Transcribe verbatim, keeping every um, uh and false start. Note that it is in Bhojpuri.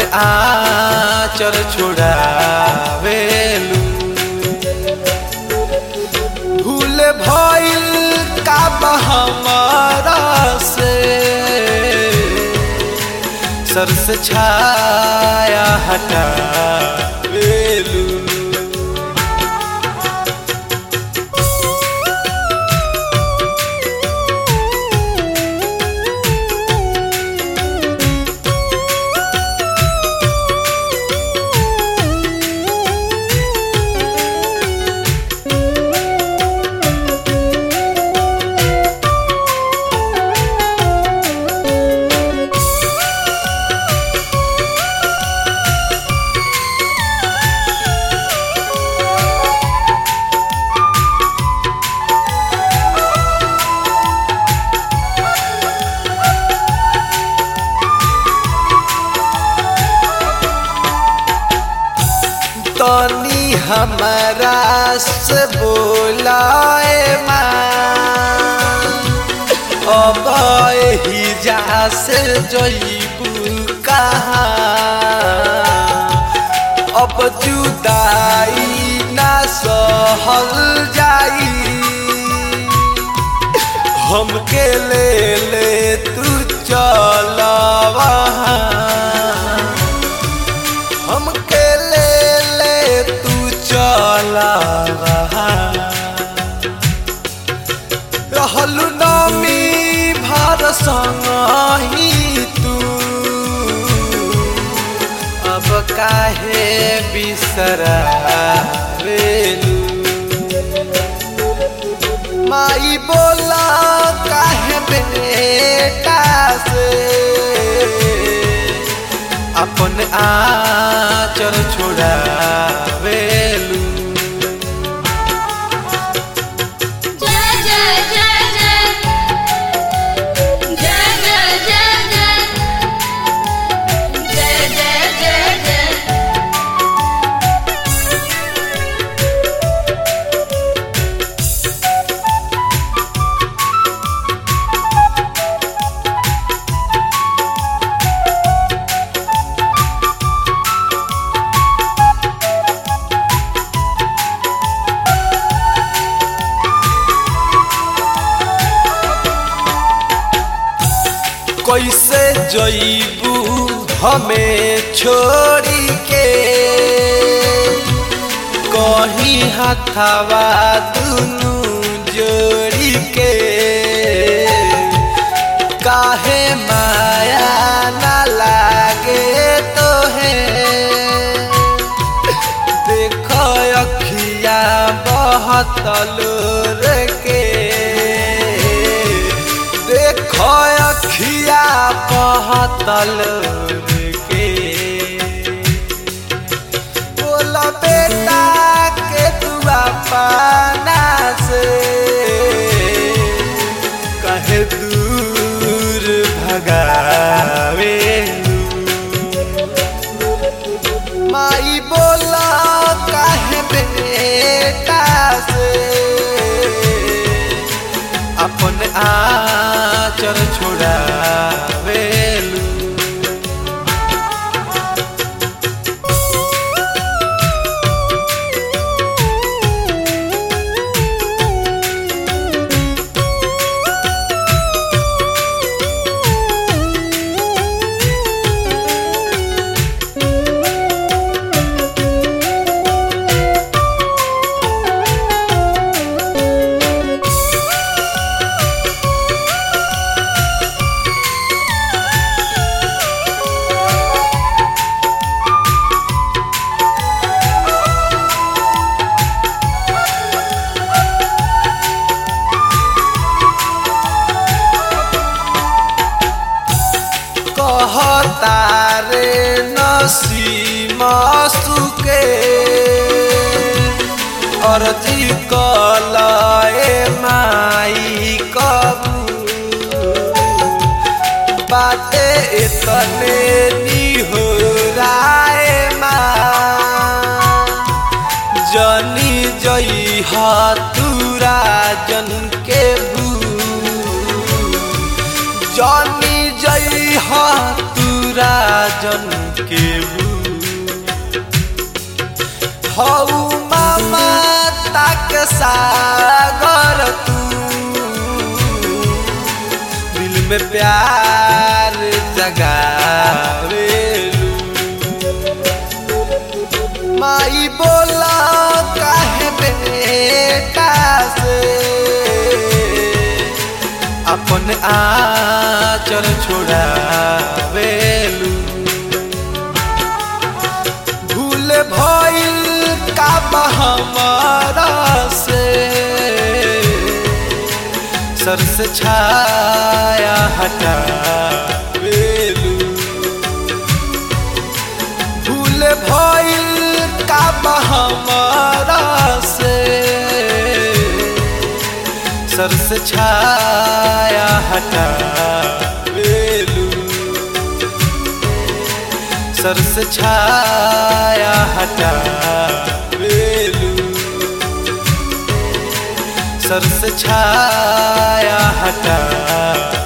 आचर छोड़ावेलू। भूल भइल का हमरा से सर से छाया हटावेलू। तनी हमरा से बोलाए माँ, अब ही जा से जइबू कहाँ। अब जुदाई ना सहल जाई, हमके ले ले तू चल वहाँ। हमके ले ले तू चला वहाँ। रहलू नमी भर संगही तू, अब काहे बिसरावेलू। माई बोला काहे बेटा से अपन आचर छोड़ावेलू। कैसे जइबू हमें छोड़ी के, कहीं हाथवा दुनू जोड़ी के। काहे माया ना लागे तोहे, देखो अखिया बहतलूर के। देखो अखिया बहतलूर के। बोला बेटा के तू अपना से कहे दूर भगावेलू। माई बोला काहे बेटा से अपन आचर छोड़ावेलू। कहतारे नसीमा सुके अर्जी कलाए माई कबू बाते इतने निहोराए माँ जनी जई हाथुरा जन के भू जनी जई हाथुरा राजन के हऊ मामा तक सागर तू दिल में प्यार जगावेलू माई बोला काहे बेटा से अपन आचर छोड़ावेलू भूल भइल का हमारा से सर से छाया हटावेलू भूल भइल का हमारा से सर से छाया हटावेलू सर से छाया हटावेलू सर से छाया हटा